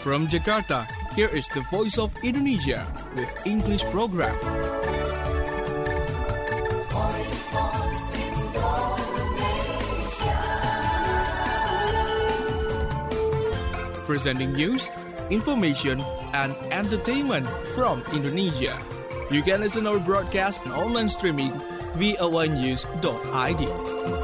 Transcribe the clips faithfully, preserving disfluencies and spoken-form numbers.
From Jakarta, here is the Voice of Indonesia with English program. Presenting news, information, and entertainment from Indonesia. You can listen our broadcast on online streaming v o a news dot i d.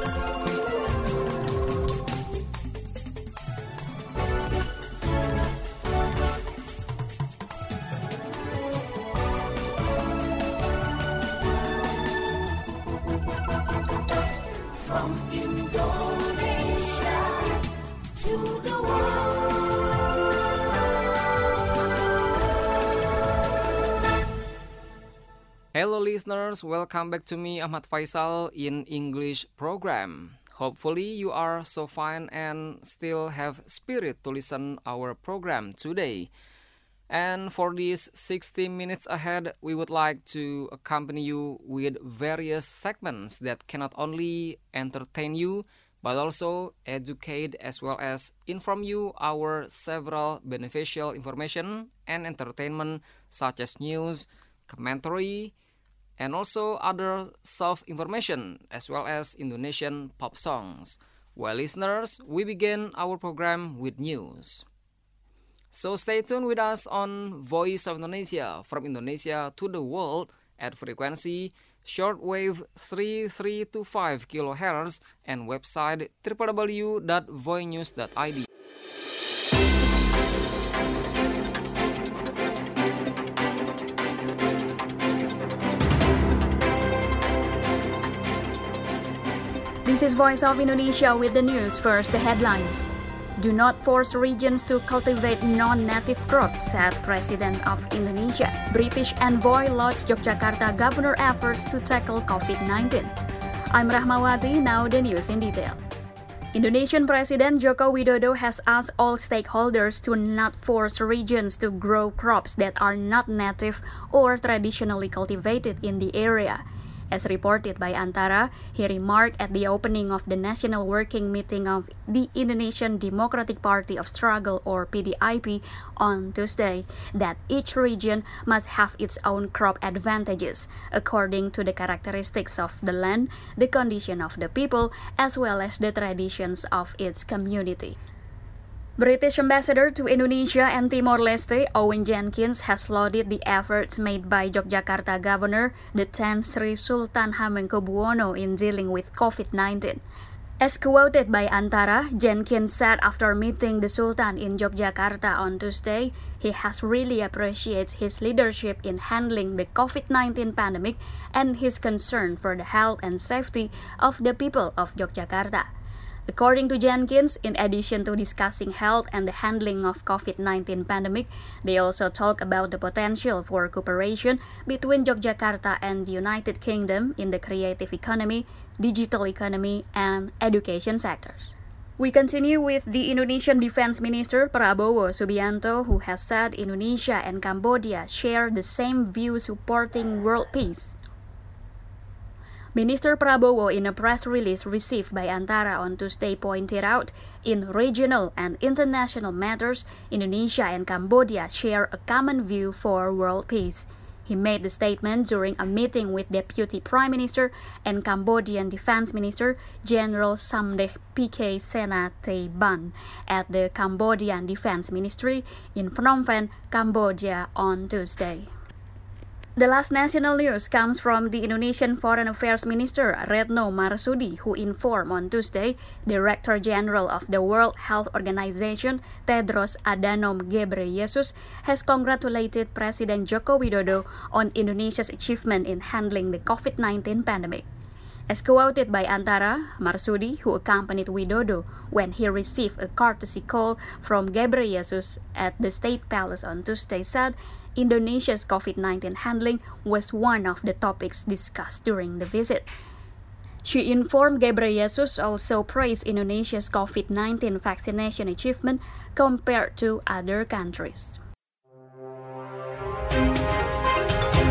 From Indonesia to the world. Hello listeners, welcome back to me Ahmad Faisal in English program. Hopefully you are so fine and still have spirit to listen our program today. And for these sixty minutes ahead, we would like to accompany you with various segments that can not only entertain you, but also educate as well as inform you our several beneficial information and entertainment such as news, commentary, and also other self-information as well as Indonesian pop songs. Well, listeners, we begin our program with news. So stay tuned with us on Voice of Indonesia, from Indonesia to the world at frequency shortwave three three two five kilohertz and website w w w dot voinews dot i d. This is Voice of Indonesia with the news. First, the headlines. Do not force regions to cultivate non-native crops, said President of Indonesia. British envoy lauds Yogyakarta governor efforts to tackle covid nineteen. I'm Rahmawati, now the news in detail. Indonesian President Joko Widodo has asked all stakeholders to not force regions to grow crops that are not native or traditionally cultivated in the area. As reported by Antara, he remarked at the opening of the National Working Meeting of the Indonesian Democratic Party of Struggle or P D I P on Tuesday that each region must have its own crop advantages according to the characteristics of the land, the condition of the people, as well as the traditions of its community. British Ambassador to Indonesia and Timor-Leste, Owen Jenkins, has lauded the efforts made by Yogyakarta Governor, the tenth Sri Sultan Hamengkubuwono in dealing with covid nineteen. As quoted by Antara, Jenkins said after meeting the Sultan in Yogyakarta on Tuesday, he has really appreciated his leadership in handling the covid nineteen pandemic and his concern for the health and safety of the people of Yogyakarta. According to Jenkins, in addition to discussing health and the handling of covid nineteen pandemic, they also talk about the potential for cooperation between Yogyakarta and the United Kingdom in the creative economy, digital economy, and education sectors. We continue with the Indonesian Defense Minister Prabowo Subianto, who has said Indonesia and Cambodia share the same view supporting world peace. Minister Prabowo, in a press release received by Antara on Tuesday, pointed out, in regional and international matters, Indonesia and Cambodia share a common view for world peace. He made the statement during a meeting with Deputy Prime Minister and Cambodian Defense Minister General Samdech P K Senate Ban at the Cambodian Defense Ministry in Phnom Penh, Cambodia on Tuesday. The last national news comes from the Indonesian Foreign Affairs Minister Retno Marsudi, who informed on Tuesday Director General of the World Health Organization Tedros Adhanom Ghebreyesus has congratulated President Joko Widodo on Indonesia's achievement in handling the covid nineteen pandemic. As quoted by Antara, Marsudi, who accompanied Widodo when he received a courtesy call from Ghebreyesus at the State Palace on Tuesday, said Indonesia's covid nineteen handling was one of the topics discussed during the visit. She informed Ghebreyesus also praised Indonesia's covid nineteen vaccination achievement compared to other countries.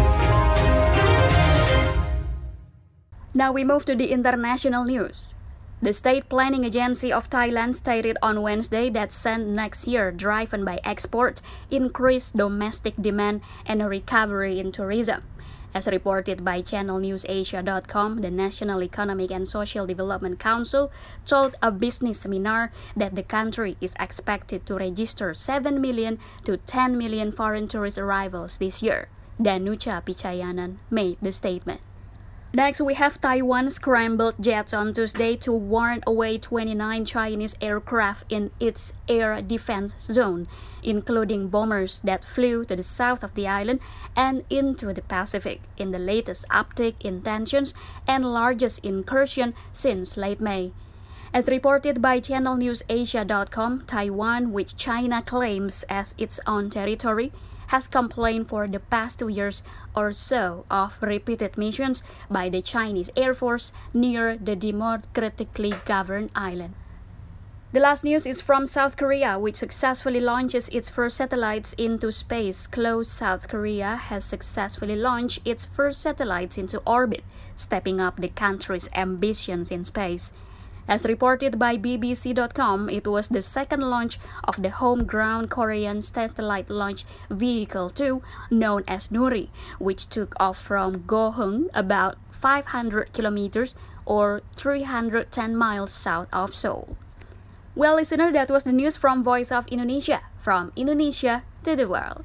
Now we move to the international news. The State Planning Agency of Thailand stated on Wednesday that spend next year driven by export, increased domestic demand, and a recovery in tourism. As reported by Channel News Asia dot com, the National Economic and Social Development Council told a business seminar that the country is expected to register seven million to ten million foreign tourist arrivals this year. Danucha Pichayanan made the statement. Next, we have Taiwan scrambled jets on Tuesday to warn away twenty-nine Chinese aircraft in its air defense zone, including bombers that flew to the south of the island and into the Pacific, in the latest uptick in tensions and largest incursion since late May. As reported by Channel News Asia dot com, Taiwan, which China claims as its own territory, has complained for the past two years or so of repeated missions by the Chinese Air Force near the democratically governed island. The last news is from South Korea, which successfully launches its first satellites into space. Close South Korea has successfully launched its first satellites into orbit, stepping up the country's ambitions in space. As reported by B B C dot com, it was the second launch of the home-ground Korean satellite launch vehicle two, known as Nuri, which took off from Goheung, about five hundred kilometers or three hundred ten miles south of Seoul. Well, listener, that was the news from Voice of Indonesia, from Indonesia to the world.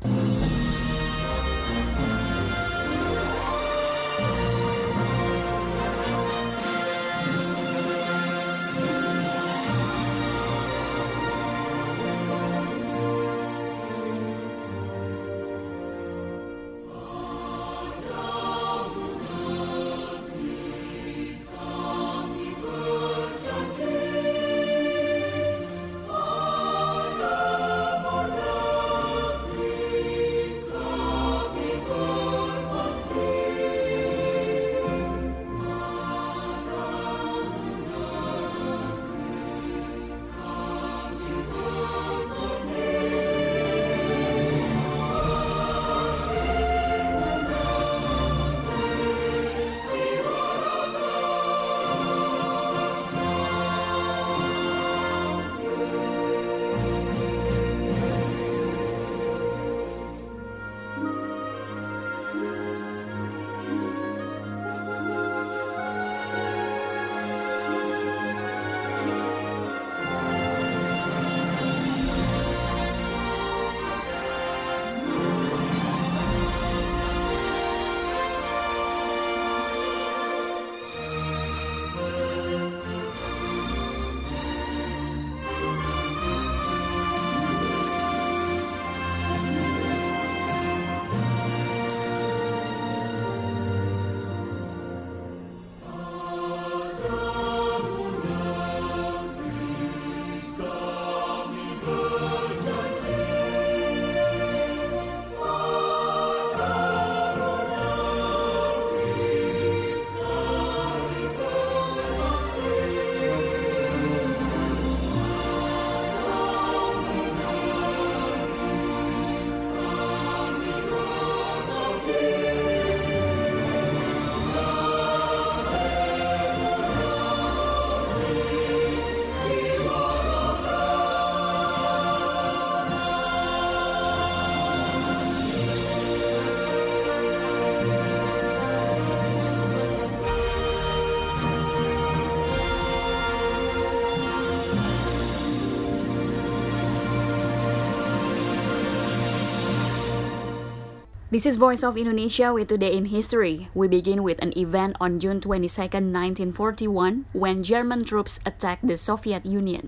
This is Voice of Indonesia with Today in History. We begin with an event on June twenty-second, nineteen forty-one, when German troops attacked the Soviet Union.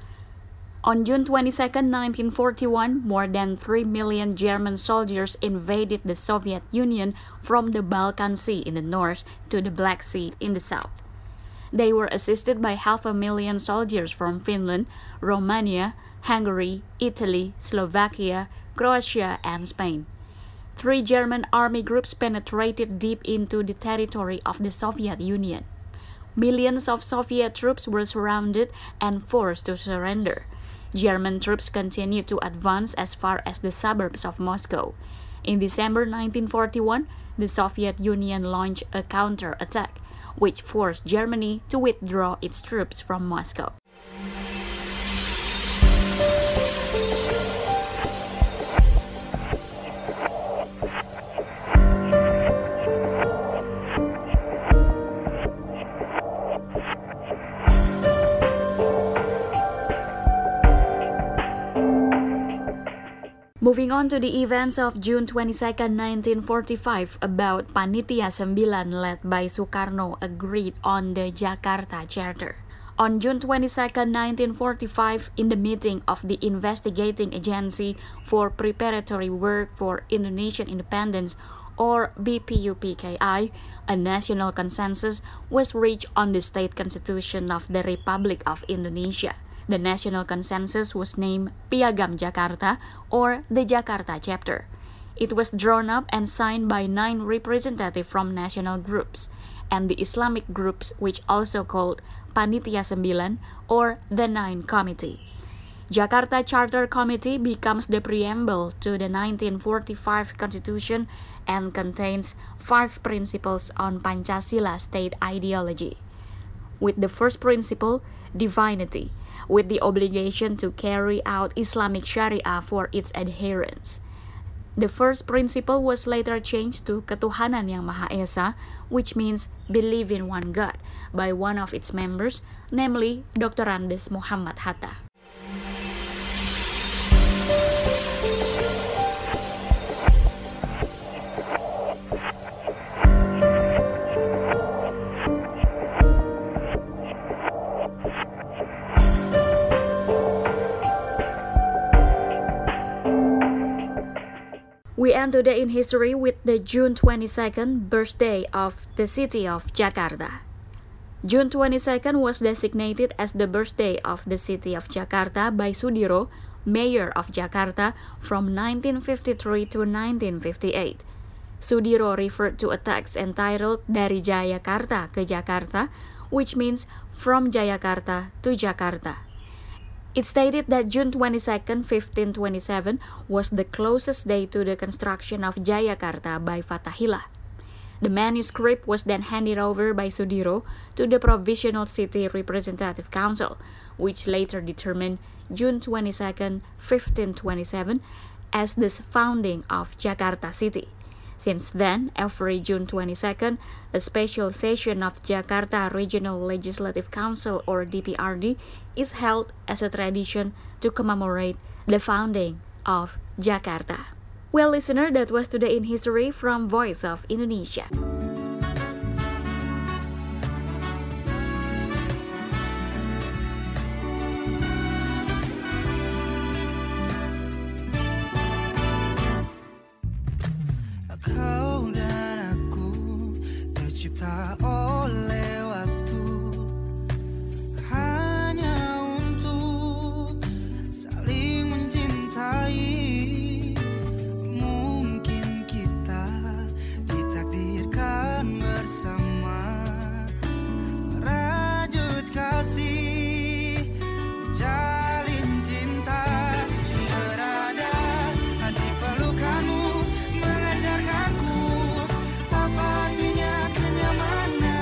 On June twenty-second, nineteen forty-one, more than three million German soldiers invaded the Soviet Union from the Balkan Sea in the north to the Black Sea in the south. They were assisted by half a million soldiers from Finland, Romania, Hungary, Italy, Slovakia, Croatia, and Spain. Three German army groups penetrated deep into the territory of the Soviet Union. Millions of Soviet troops were surrounded and forced to surrender. German troops continued to advance as far as the suburbs of Moscow. In December nineteen forty-one, the Soviet Union launched a counter-attack. which forced Germany to withdraw its troops from Moscow. Moving on to the events of June twenty-second, nineteen forty-five, about Panitia sembilan led by Sukarno agreed on the Jakarta Charter. On June twenty-second, nineteen forty-five, in the meeting of the Investigating Agency for Preparatory Work for Indonesian Independence, or B P U P K I, a national consensus was reached on the state constitution of the Republic of Indonesia. The national consensus was named Piagam Jakarta, or the Jakarta Chapter. It was drawn up and signed by nine representatives from national groups and the Islamic groups, which also called Panitia sembilan, or the Nine Committee. Jakarta Charter Committee becomes the preamble to the nineteen forty-five Constitution and contains five principles on Pancasila state ideology. With the first principle, divinity, with the obligation to carry out Islamic Sharia for its adherents. The first principle was later changed to Ketuhanan Yang Maha Esa, which means believe in one God, by one of its members, namely Doctor Andes Muhammad Hatta. We end today in history with the June twenty-second birthday of the city of Jakarta. June twenty-second was designated as the birthday of the city of Jakarta by Sudiro, mayor of Jakarta, from nineteen fifty-three to nineteen fifty-eight. Sudiro referred to a text entitled Dari Jayakarta ke Jakarta, which means from Jayakarta to Jakarta. It stated that June twenty-second, fifteen twenty-seven was the closest day to the construction of Jayakarta by Fatahillah. The manuscript was then handed over by Sudiro to the Provisional City Representative Council, which later determined June twenty-second, fifteen twenty-seven as the founding of Jakarta City. Since then, every June twenty-second, a special session of Jakarta Regional Legislative Council, or D P R D, is held as a tradition to commemorate the founding of Jakarta. Well, listener, that was Today in History from Voice of Indonesia. Kau dan aku tercipta oleh waktu, hanya untuk saling mencintai. Mungkin kita ditakdirkan bersama, merajut kasih, menjalin cinta, berada di pelukanmu, mengajarkanku apa artinya kenyamanan.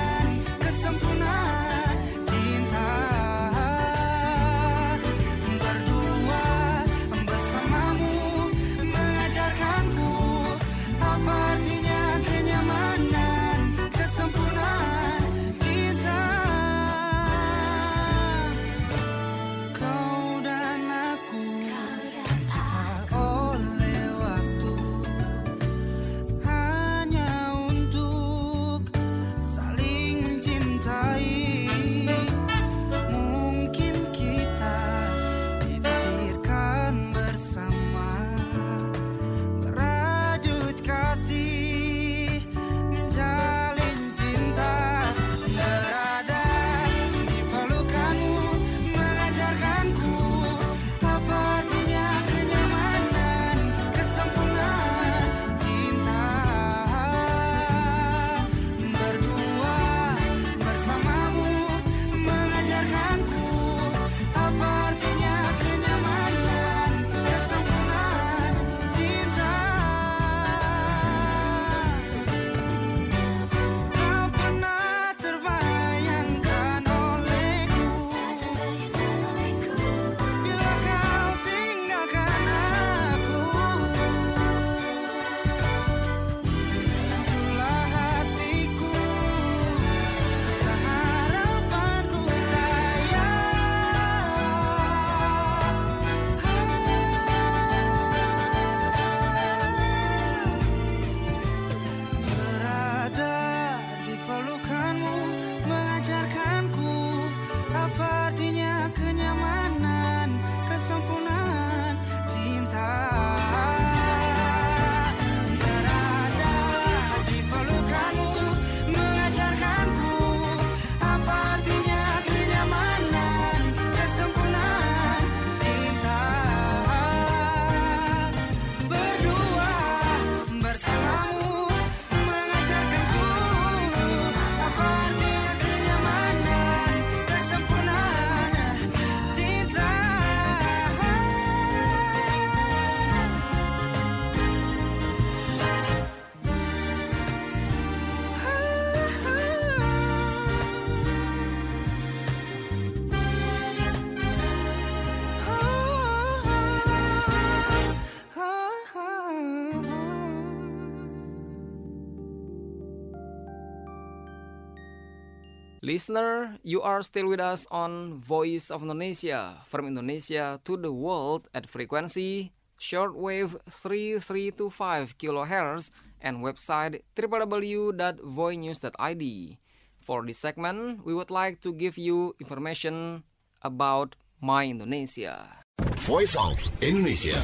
Listener, you are still with us on Voice of Indonesia, from Indonesia to the world at frequency shortwave three three two five kilohertz and website w w w dot voinews dot i d. For this segment, we would like to give you information about My Indonesia. Voice of Indonesia.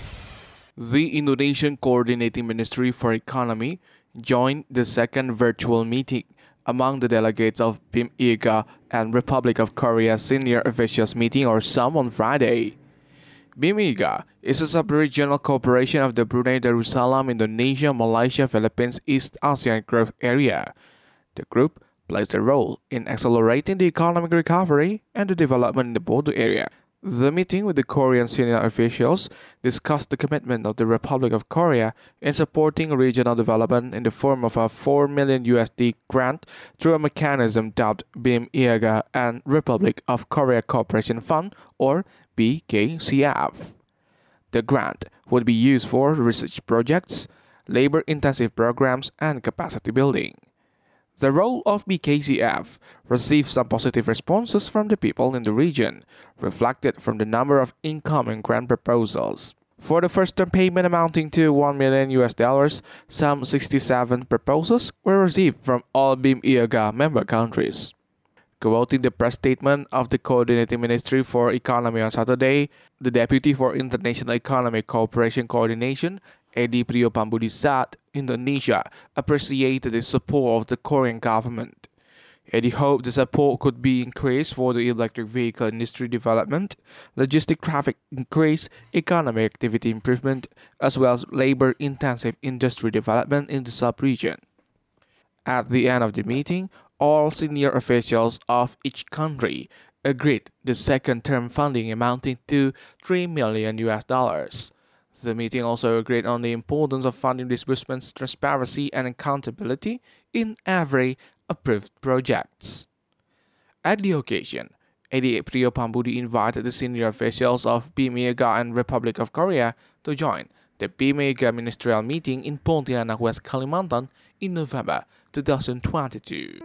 The Indonesian Coordinating Ministry for Economy joined the second virtual meeting among the delegates of B I M I G A and Republic of Korea Senior Officials Meeting or S A M on Friday. B I M I G A is a sub-regional cooperation of the Brunei Darussalam, Indonesia, Malaysia, Philippines, East ASEAN Growth Area. The group plays a role in accelerating the economic recovery and the development in the border area. The meeting with the Korean senior officials discussed the commitment of the Republic of Korea in supporting regional development in the form of a four million U S D grant through a mechanism dubbed B I M I G A and Republic of Korea Cooperation Fund or B K C F. The grant would be used for research projects, labor-intensive programs, and capacity building. The role of B K C F received some positive responses from the people in the region, reflected from the number of incoming grant proposals. For the first-term payment amounting to one million U S dollars, some sixty-seven proposals were received from all B I M I G A member countries. Quoting the press statement of the Coordinating Ministry for Economy on Saturday, the Deputy for International Economic Cooperation Coordination, Edi Priyopambudi, said Indonesia appreciated the support of the Korean government. Edi hoped the support could be increased for the electric vehicle industry development, logistic traffic increase, economic activity improvement, as well as labor-intensive industry development in the sub-region. At the end of the meeting, all senior officials of each country agreed the second-term funding amounting to three million U S dollars. The meeting also agreed on the importance of funding disbursements, transparency, and accountability in every approved projects. At the occasion, Edi Priyopambudi invited the senior officials of B I M I G A and Republic of Korea to join the B I M I G A ministerial meeting in Pontianak, West Kalimantan in November twenty twenty-two.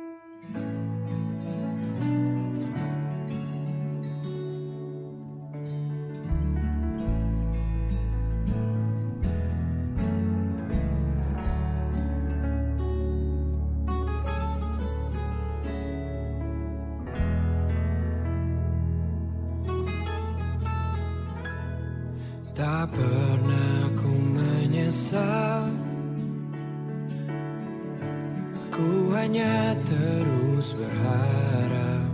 Tak pernah ku menyesal, ku hanya terus berharap.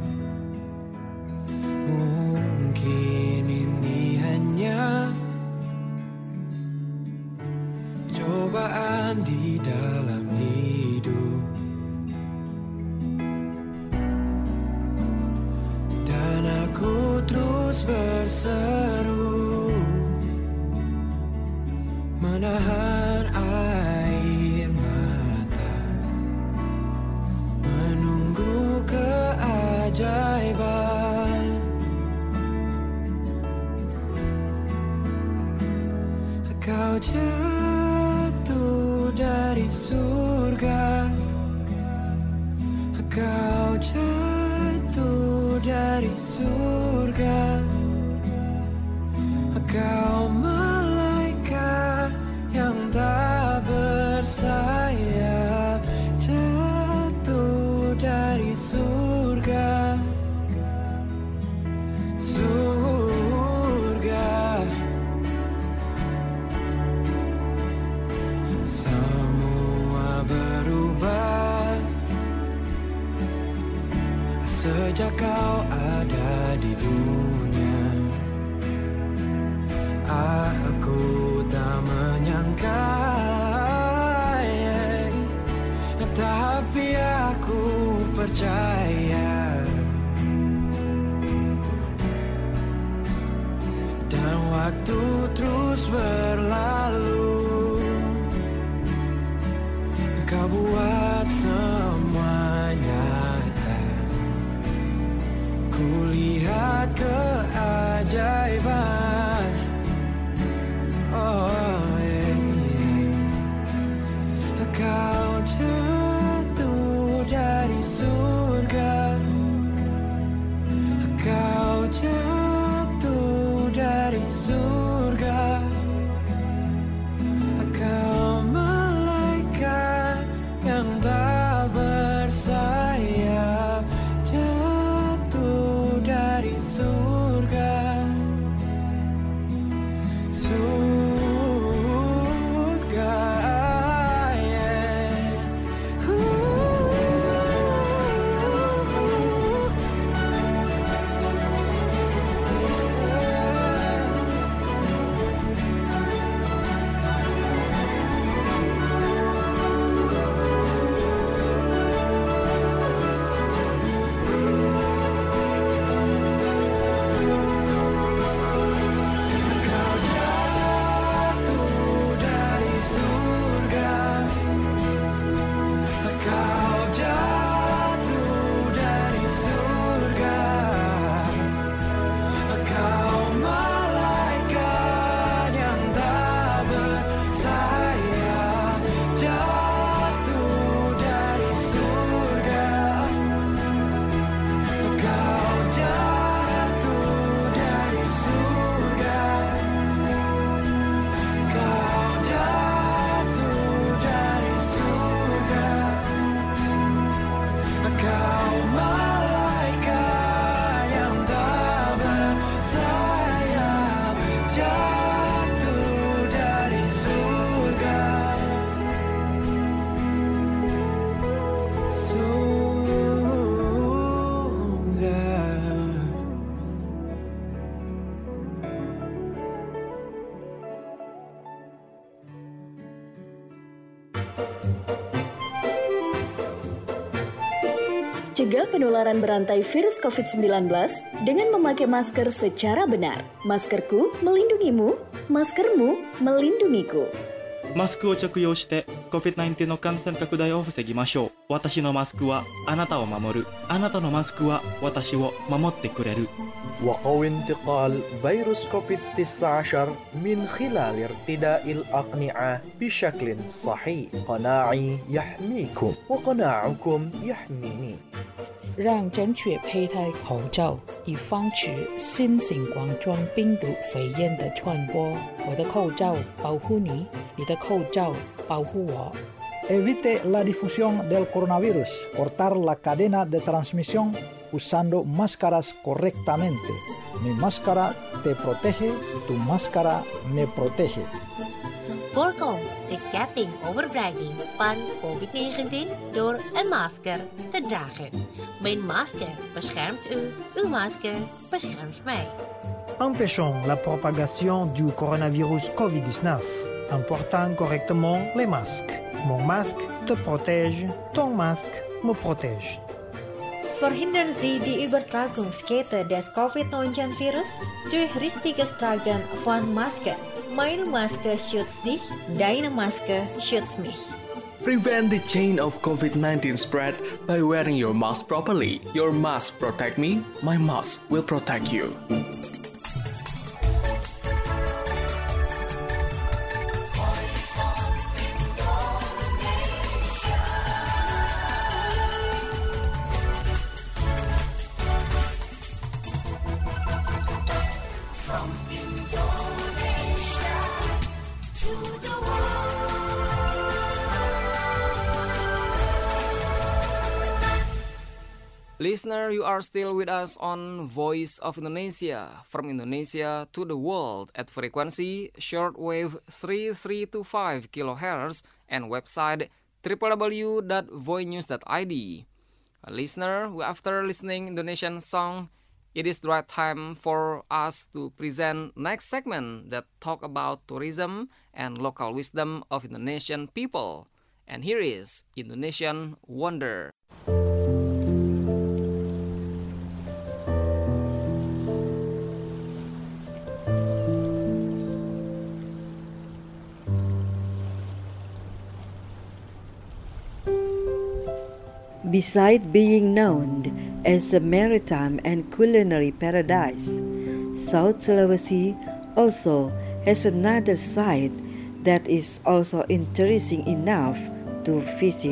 Mungkin ini hanya cobaan di dalam hidup, dan aku terus berseru menahan air mata, menunggu keajaiban. Kau jatuh dari surga, kau jatuh dari surga, kau malaikat yang tak bersayap, jatuh dari surga, surga. Semua berubah sejak kau ada di dunia. Aku tak menyangka, yeah, tapi aku percaya. Dan waktu terus berlalu, kau buat semua nyata. Kulihat keajaiban. Oh, yeah, yeah. Kau jatuh dari surga, Cegah penularan berantai virus covid sembilan belas dengan memakai masker secara benar. Maskerku melindungimu, maskermu melindungiku. マスクを着用して コビッドナインティーン の感染拡大を防ぎましょう。私のマスクはあなたを守る。あなたのマスクは私を守ってくれる。 وقوي انتقال فيروس كوفيد تسعة عشر من خلال ارتداء الأقنعة بشكل صحيح. قناعي يحميكم وقناعكم يحميني. 让正确佩戴口罩，以防止新型冠状病毒肺炎的传播。我的口罩保护你，你的口罩保护我。 Evite la difusión del coronavirus. Cortar la cadena de transmisión usando máscaras correctamente. Mi máscara te protege, tu máscara me protege. Voorkom de ketting overbreiding van covid negentien door een masker te dragen. Mijn masker beschermt u, uw masker beschermt mij. Empêchons la propagation du coronavirus covid dix-neuf en portant correctement les masques. Mon masque te protège, ton masque me protège. Verhindern Sie die Übertragungskette des covid neunzehn Virus durch richtiges Tragen von Masken. Meine Maske schützt dich, deine Maske schützt mich. Prevent the chain of covid nineteen spread by wearing your mask properly. Your mask protect me, my mask will protect you. Listener, you are still with us on Voice of Indonesia, from Indonesia to the world at frequency shortwave three three two five kilohertz and website w w w dot voinews dot i d. Listener, after listening Indonesian song, it is the right time for us to present next segment that talk about tourism and local wisdom of Indonesian people. And here is Indonesian Wonder. Besides being known as a maritime and culinary paradise, South Sulawesi also has another side that is also interesting enough to visit,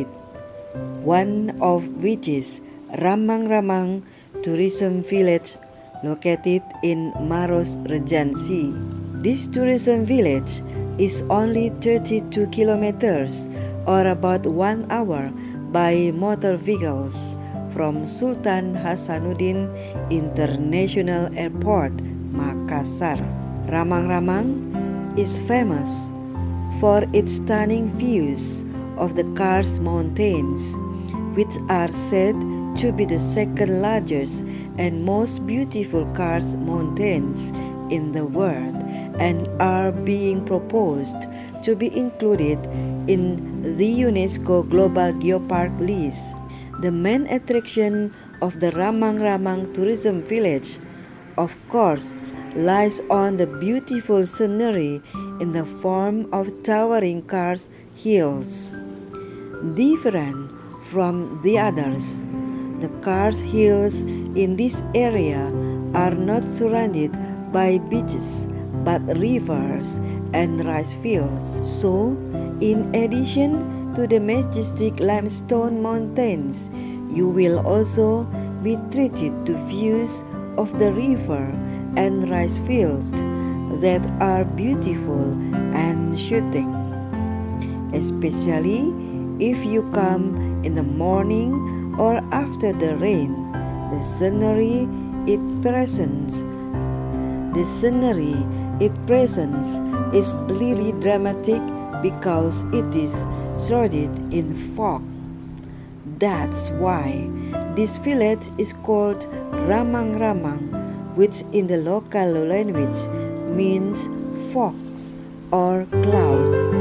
one of which is Ramang-Ramang Tourism Village located in Maros Regency. This tourism village is only thirty-two kilometers or about one hour by motor vehicles from Sultan Hasanuddin International Airport, Makassar. Ramang-Ramang is famous for its stunning views of the Kars Mountains, which are said to be the second largest and most beautiful Kars Mountains in the world and are being proposed to be included in the UNESCO Global Geopark list. The main attraction of the Ramang-Ramang Tourism Village, of course, lies on the beautiful scenery in the form of towering Kars Hills. Different from the others, the Kars Hills in this area are not surrounded by beaches but rivers and rice fields. So, in addition to the majestic limestone mountains, you will also be treated to views of the river and rice fields that are beautiful and soothing. Especially if you come in the morning or after the rain, the scenery it presents, the scenery it presents is really dramatic because it is shrouded in fog. That's why this village is called Ramang-Ramang, which in the local language means fogs or cloud.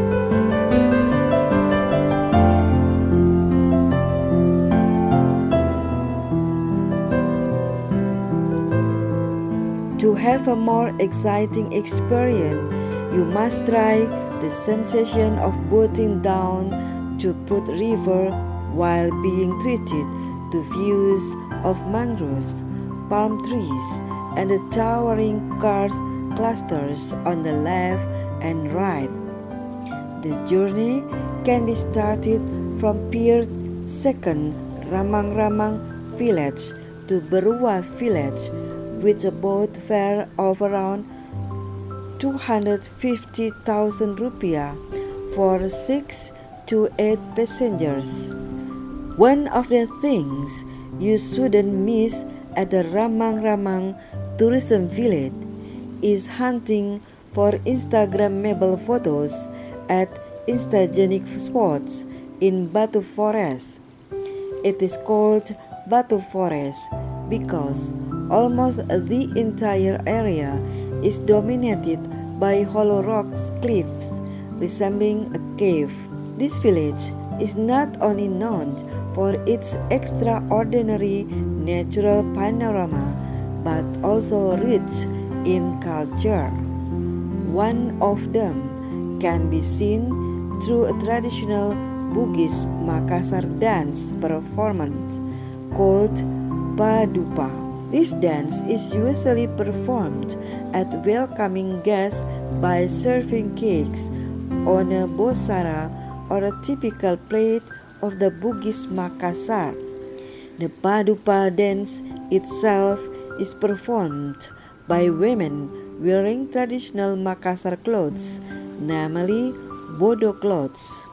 To have a more exciting experience, you must try the sensation of boating down to Put River while being treated to views of mangroves, palm trees, and the towering karst clusters on the left and right. The journey can be started from Pier Second Ramang-Ramang village to Berua village with a boat fare of around two hundred fifty thousand rupiah for six to eight passengers. One of the things you shouldn't miss at the Ramang-Ramang tourism village is hunting for Instagrammable photos at Instagenic spots in Batu Forest. It is called Batu Forest because almost the entire area is dominated by hollow rock cliffs resembling a cave. This village is not only known for its extraordinary natural panorama but also rich in culture. One of them can be seen through a traditional Bugis Makassar dance performance called Padupa. This dance is usually performed at welcoming guests by serving cakes on a bosara or a typical plate of the Bugis Makassar. The Padupa dance itself is performed by women wearing traditional Makassar clothes, namely Bodo clothes.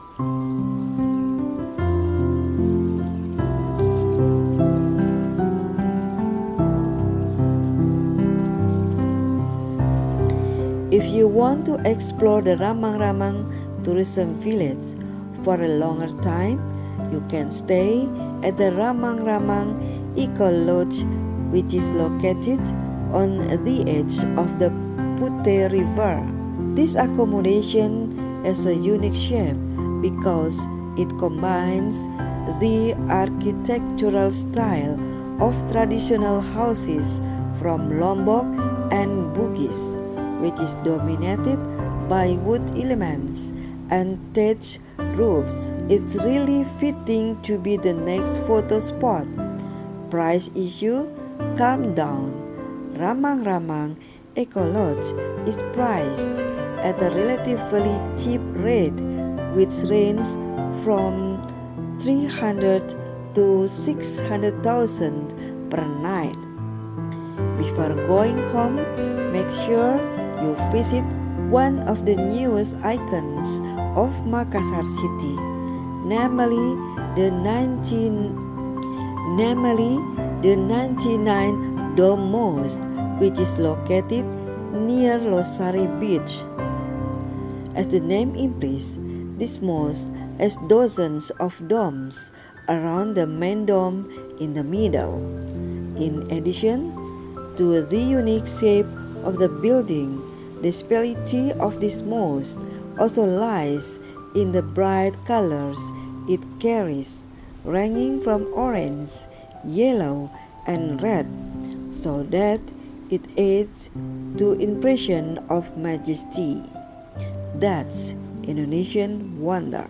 If you want to explore the Ramang-Ramang tourism village for a longer time, you can stay at the Ramang-Ramang Eco Lodge, which is located on the edge of the Puteh River. This accommodation has a unique shape because it combines the architectural style of traditional houses from Lombok and Bugis, which is dominated by wood elements and thatched roofs. It's really fitting to be the next photo spot. Price issue? Calm down. Ramang-Ramang Eco Lodge is priced at a relatively cheap rate, which ranges from three hundred to six hundred thousand per night. Before going home, make sure you visit one of the newest icons of Makassar city, namely the nineteen, namely the ninety-nine Dome Mosque, which is located near Losari Beach. As the name implies, this mosque has dozens of domes around the main dome in the middle. In addition to the unique shape of the building, the specialty of this mosque also lies in the bright colors it carries, ranging from orange, yellow, and red, so that it adds to impression of majesty. That's Indonesian wonder.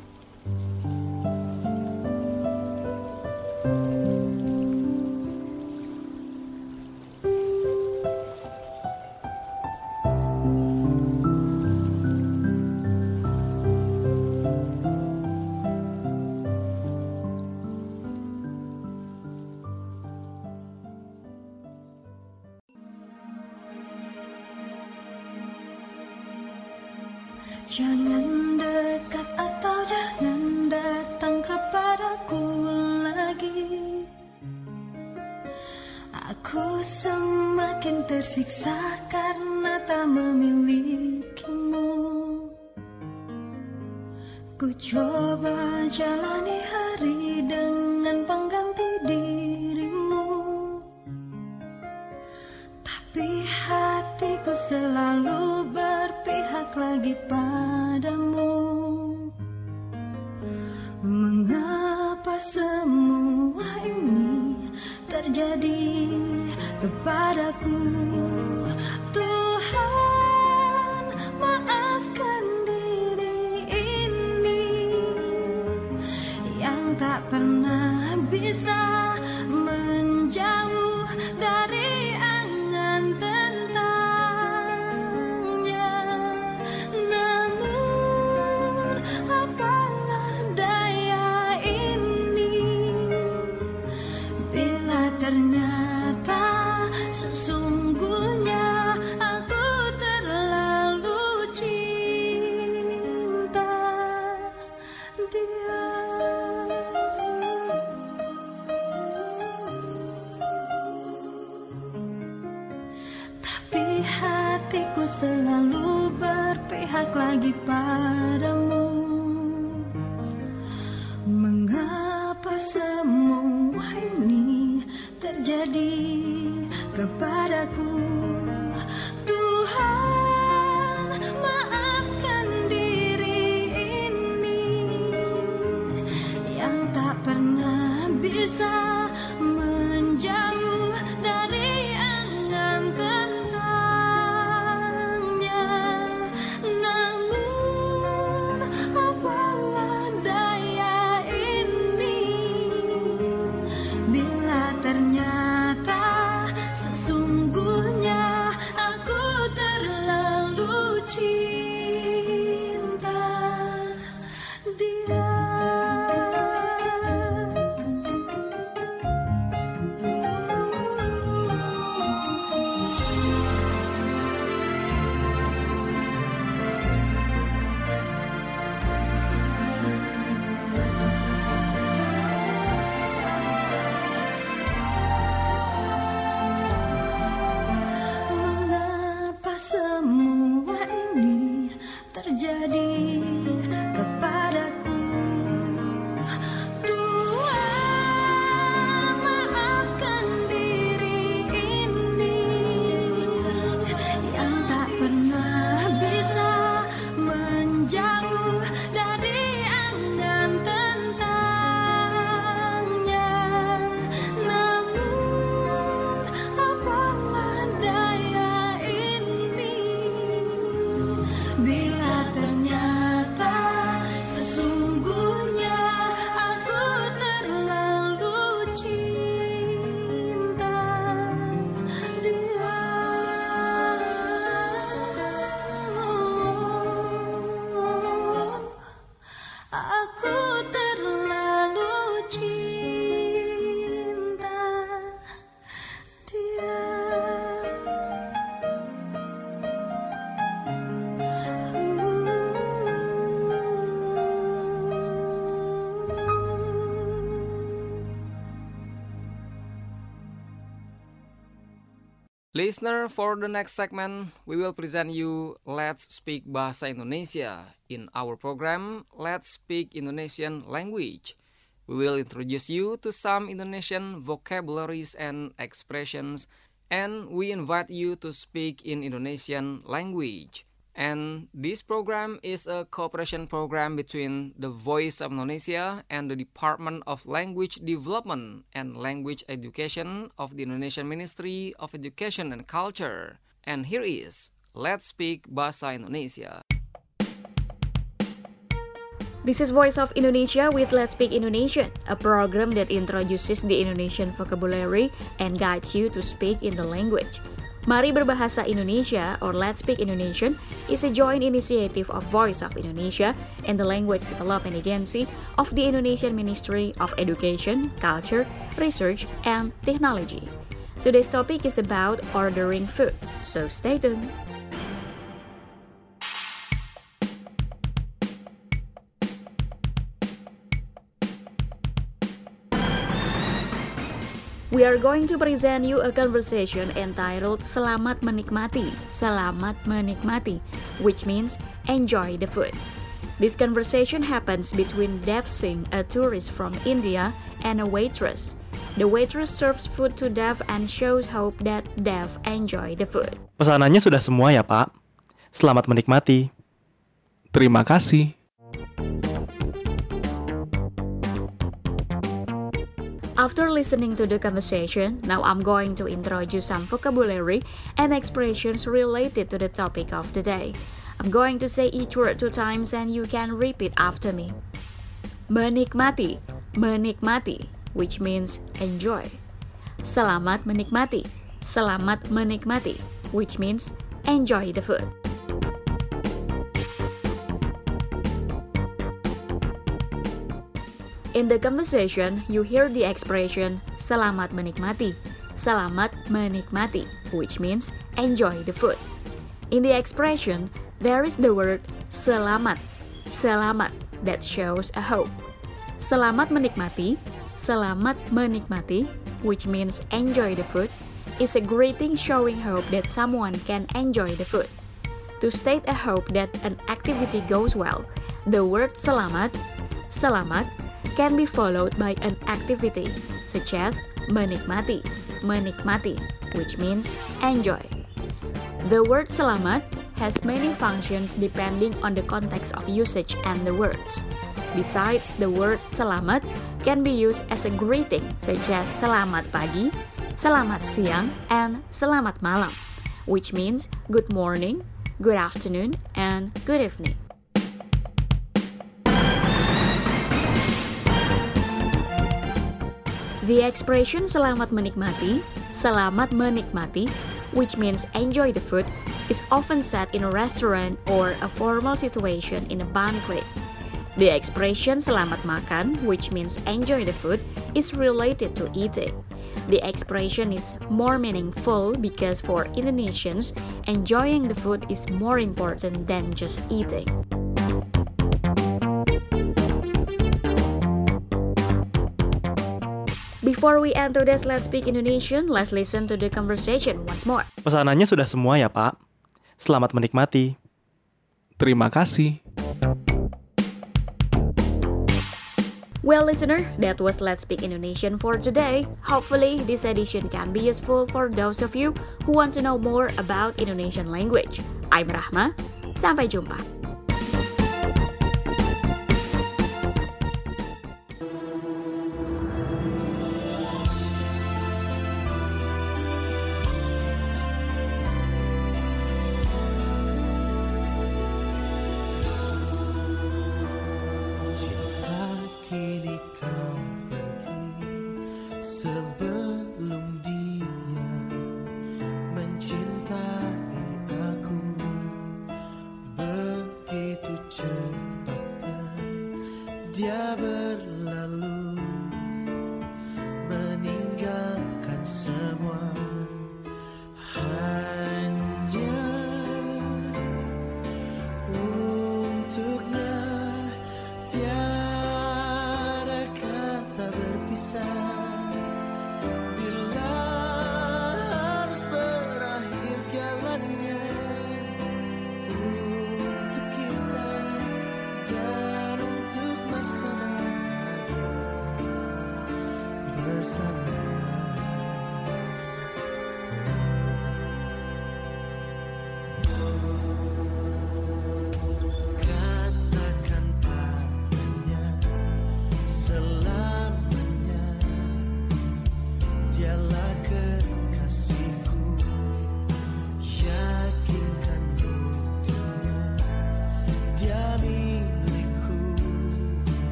Jangan dekat atau jangan datang kepadaku lagi. Aku semakin tersiksa karena tak memilikimu. Ku coba jalani hari dengan pengganti dirimu, tapi hatiku selalu berpihak lagi padamu. Mengapa semua ini terjadi kepadaku? ternyata sesungguhnya aku terlalu cinta dia. Tapi hatiku selalu berpihak lagi padamu. Mengapa semua ini terjadi kepadaku? Tuhan, maafkan diri ini yang tak pernah bisa menjauh dari angan tentangnya. Namun apalah daya ini bila ternyata sesungguhnya aku terlalu cinta dia. Mengapa semua ini terjadi kepadaku? Tuhan, maafkan diri ini yang tak pernah bisa menjauh dari angan tentangnya. Namun apalah daya ini bila ternyata sesungguhnya aku terlalu cinta dia. Aku terlalu cinta dia. Listener, for the next segment, we will present you Let's Speak Bahasa Indonesia. In our program, Let's Speak Indonesian Language. We will introduce you to some Indonesian vocabularies and expressions, and we invite you to speak in Indonesian language. And this program is a cooperation program between the Voice of Indonesia and the Department of Language Development and Language Education of the Indonesian Ministry of Education and Culture. And here is Let's Speak Bahasa Indonesia. This is Voice of Indonesia with Let's Speak Indonesian, a program that introduces the Indonesian vocabulary and guides you to speak in the language. Mari Berbahasa Indonesia or Let's Speak Indonesian is a joint initiative of Voice of Indonesia and the Language Development Agency of the Indonesian Ministry of Education, Culture, Research, and Technology. Today's topic is about ordering food, so stay tuned. We are going to present you a conversation entitled Selamat Menikmati, Selamat Menikmati, which means enjoy the food. This conversation happens between Dev Singh, a tourist from India, and a waitress. The waitress serves food to Dev and shows hope that Dev enjoy the food. Pesanannya sudah semua ya, Pak. Selamat menikmati. Terima kasih. After listening to the conversation, now I'm going to introduce some vocabulary and expressions related to the topic of the day. I'm going to say each word two times and you can repeat after me. Menikmati, menikmati, which means enjoy. Selamat menikmati, selamat menikmati, which means enjoy the food. In the conversation, you hear the expression selamat menikmati, selamat menikmati, which means enjoy the food. In the expression, there is the word selamat, selamat, that shows a hope. Selamat menikmati, selamat menikmati, which means enjoy the food, is a greeting showing hope that someone can enjoy the food. To state a hope that an activity goes well, the word selamat, selamat, can be followed by an activity, such as menikmati, menikmati, which means enjoy. The word selamat has many functions depending on the context of usage and the words. Besides, the word selamat can be used as a greeting, such as selamat pagi, selamat siang, and selamat malam, which means good morning, good afternoon, and good evening. The expression selamat menikmati, selamat menikmati, which means enjoy the food, is often said in a restaurant or a formal situation in a banquet. The expression selamat makan, which means enjoy the food, is related to eating. The expression is more meaningful because for Indonesians, enjoying the food is more important than just eating. Before we end today's Let's Speak Indonesian, let's listen to the conversation once more. Pesanannya sudah semua ya, Pak. Selamat menikmati. Terima kasih. Well, listener, that was Let's Speak Indonesian for today. Hopefully, this edition can be useful for those of you who want to know more about Indonesian language. I'm Rahma. Sampai jumpa. Kini kau pergi sebelum dia mencintai aku. Begitu cepatnya dia berlalu, meninggalkan semua. Hanya untuknya tiada berpisah,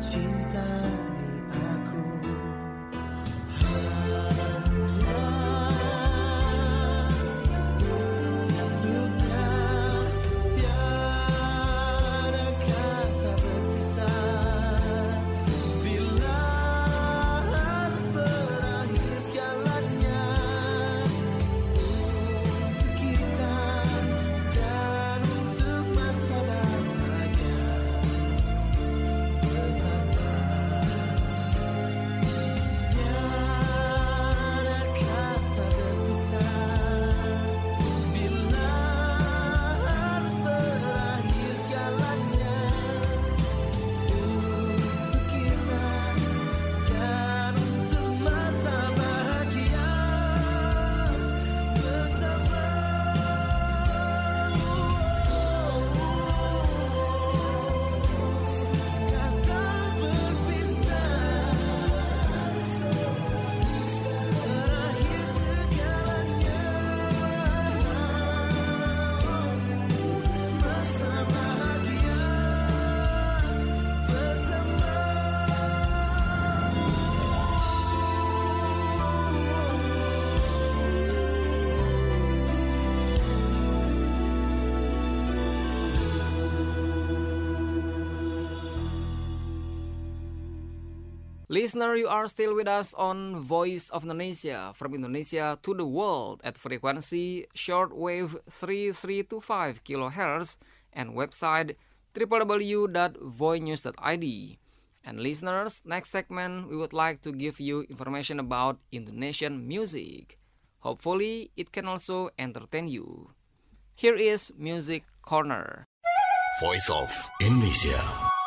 Listener, you are still with us on Voice of Indonesia, from Indonesia to the world at frequency shortwave three three two five kilohertz and website w w w dot voinews dot i d. And listeners, next segment we would like to give you information about Indonesian music. Hopefully, it can also entertain you. Here is Music Corner. Voice of Indonesia.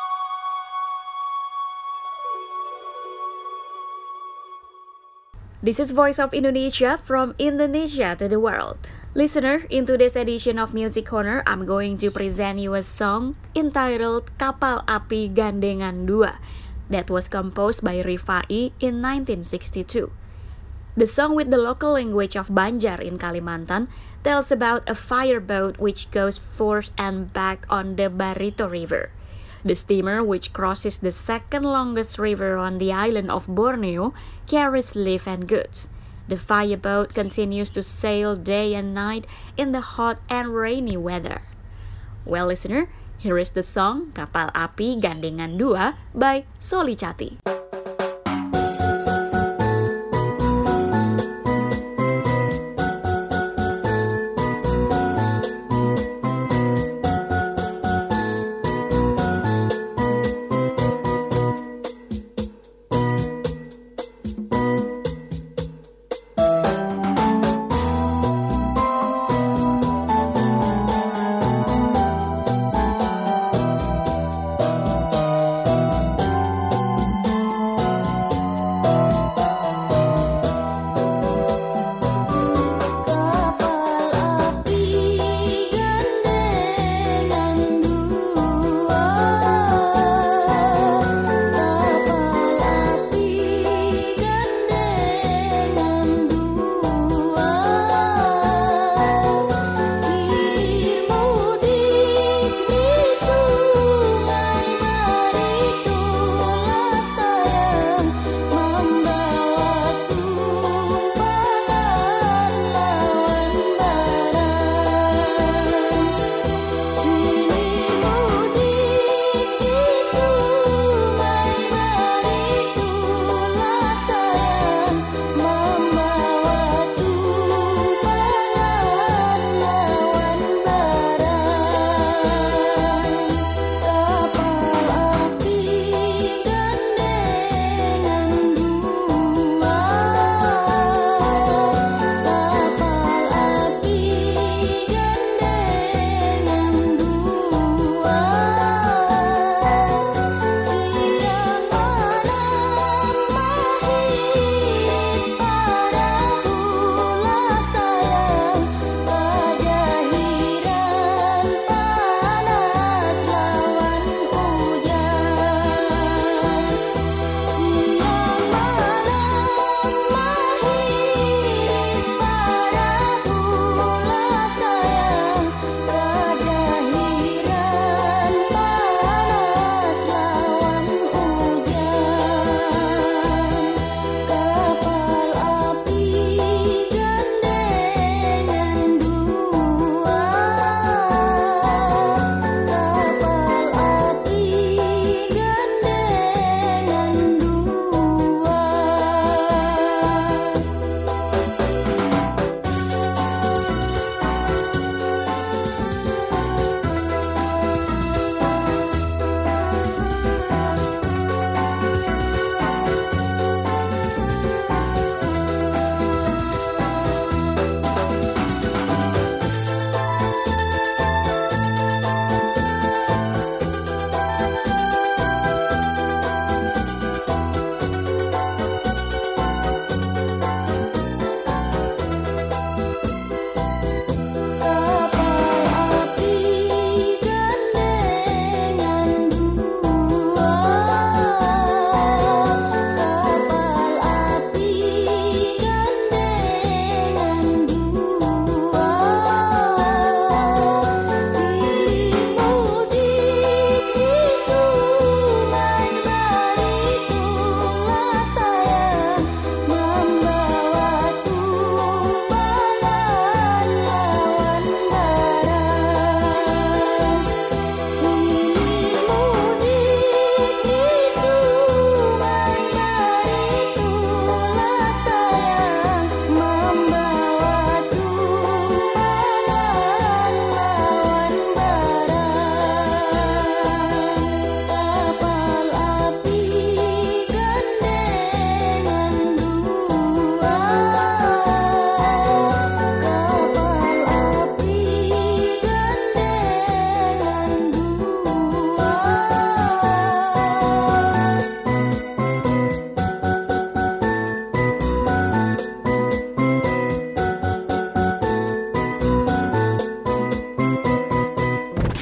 This is Voice of Indonesia from Indonesia to the world. Listener, in today's edition of Music Corner, I'm going to present you a song entitled Kapal Api Gandengan dua that was composed by Rifai in nineteen sixty-two. The song, with the local language of Banjar in Kalimantan, tells about a fireboat which goes forth and back on the Barito River. The steamer, which crosses the second longest river on the island of Borneo, carries live and goods. The fireboat continues to sail day and night in the hot and rainy weather. Well, listener, here is the song Kapal Api Gandengan dua by Soli Cati.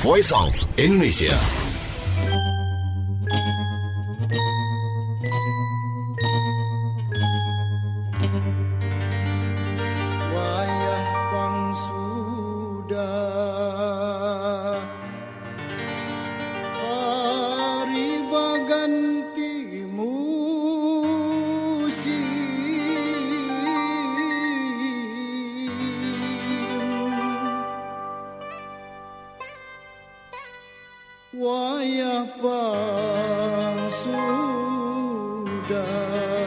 Voice of Indonesia. Wayah pang sudah hari baganti musim wayah pang sudah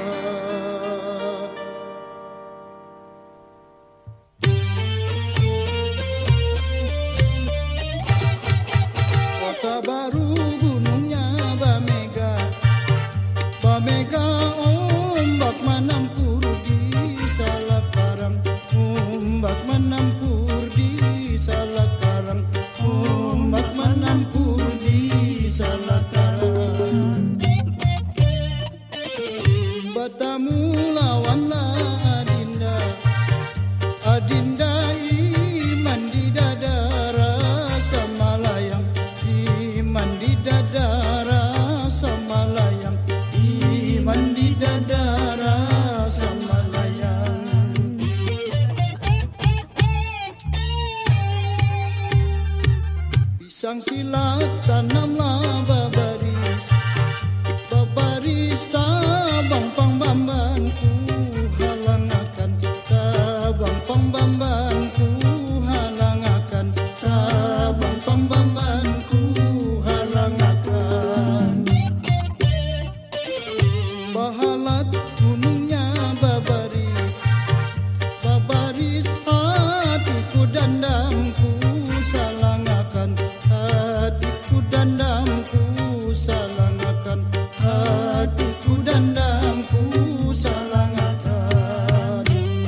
kota baru gunungnya Bamega Bamega ombak menampur di Salakaram ombak menampur di Salakaram ombak menampur di Salakaram Batamu lawanlah Adinda Adinda iman di dada rasa malayang iman di dada rasa malayang iman di dada rasa malayang pisang silat tanamlah babaris babaris tabang pangbambanku halangakan tabang pangbambanku halangakan tabang pangbambanku halangakan bahalat gunungnya babaris babaris hatiku dandamku salangakan hatiku dandamku salangakan hatiku dandamku salangakan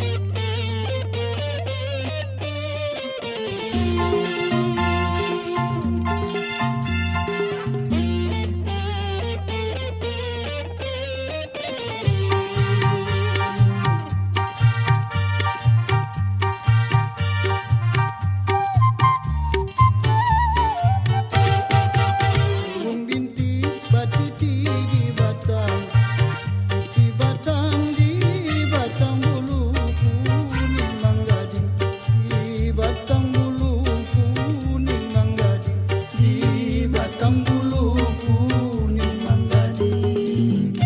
burung bintik batiti di batang di batang di batang bulu kuning manggading di batang bulu kuning manggading di batang bulu kuning manggading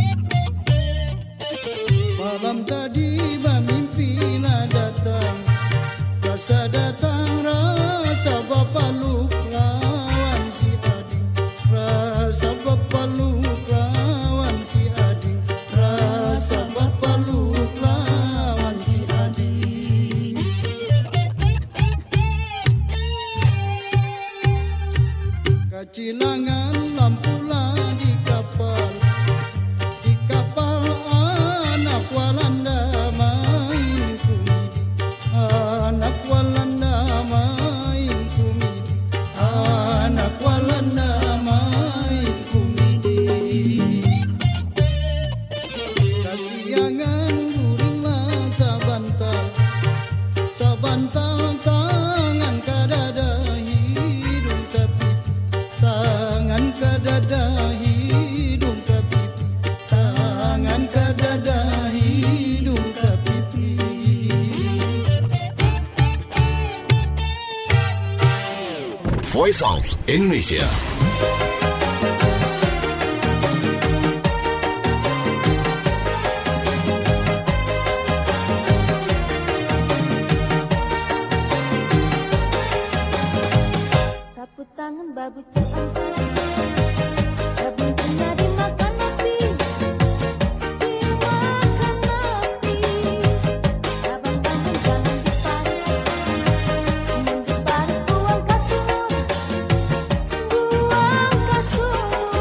malam tadi mimpilah datang rasa datang rasa bapaluk lawan si ading rasa bapaluk lawan si ading rasa bapaluk lawan si ading kacilangan lampulah di kapal di kapal anak walanda main kumidi anak walanda main kumidi anak walanda main kumidi kasiangan guringlah sabantal sabantal tangan kadada hidung ke pipi tangan kadada hidung ke pipi tangan kadada hidung ke pipi Voice of Indonesia. Sapu tangan babu sabun punya dimakan nabi dimakan nabi abang bangun jangan diparik diparik buang kasur buang kasur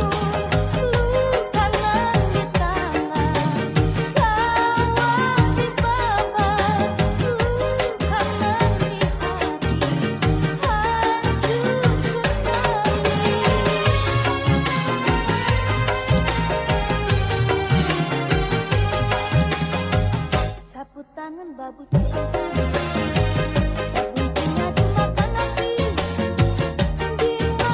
lukalan di tangan kawan di bawah lukalan di hati hancur sekali sapu tangan babu sabun punya dimakan nabi dimakan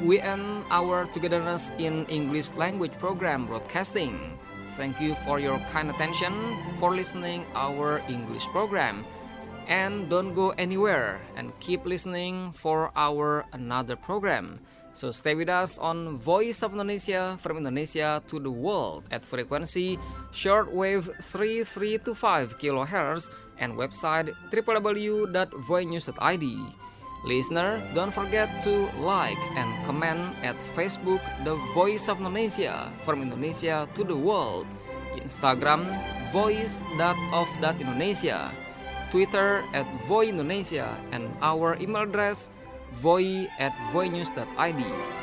we end our togetherness in English language program broadcasting. Thank you for your kind attention for listening our English program. And don't go anywhere and keep listening for our another program. So stay with us on Voice of Indonesia from Indonesia to the world at frequency shortwave three three two five kilohertz and website w w w dot voice news dot i d. Listener, don't forget to like and comment at Facebook The Voice of Indonesia from Indonesia to the world, Instagram voice dot of dot indonesia, Twitter at voice indonesia, and our email address voice at voice news dot i d.